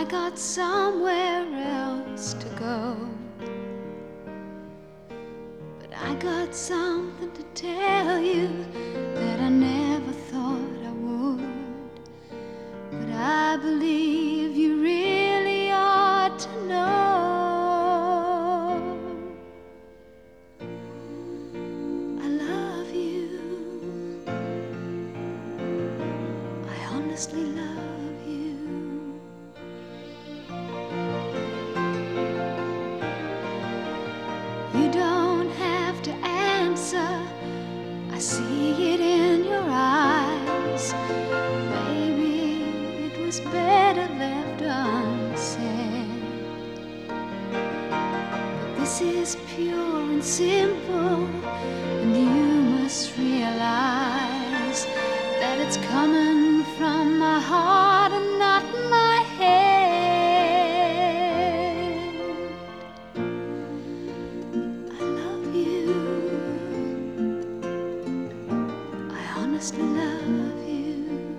I got somewhere else to go. But I got something to tell you that I never thought I would. But I believe you really ought to know. I love you. I honestly love you. You don't have to answer, I see it in your eyes. Maybe it was better left unsaid. But this is pure and simple, and you must realize that it's coming from my heart and not my head. I love you. I honestly love you.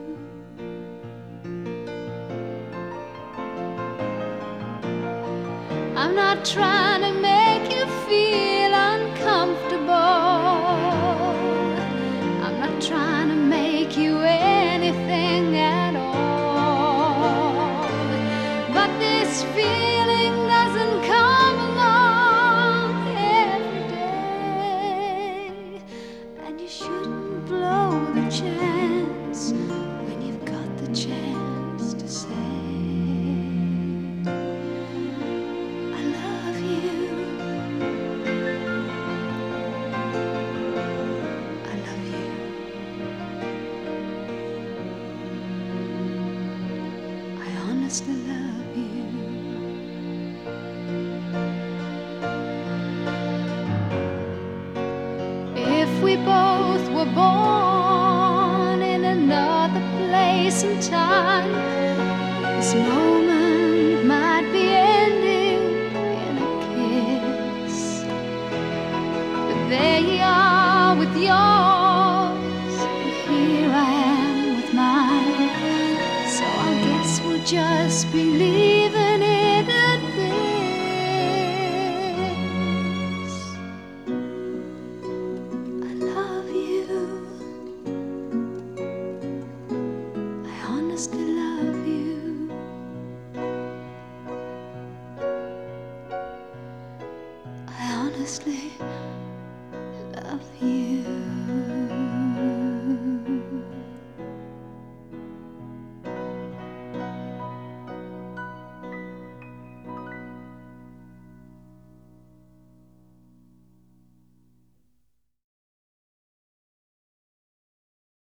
I'm not trying to make you feel uncomfortable. I'm not trying to make you anything at all. But this feeling doesn't come along every day, and you shouldn't blow the chance when you've got the chance to say I love you. I love you. I honestly love you. If we both were born in another place and time, this moment might be ending in a kiss. But there you are with yours, and here I am with mine. So I guess we'll just be leaving it at this. I love you. I honestly love you. I honestly love you.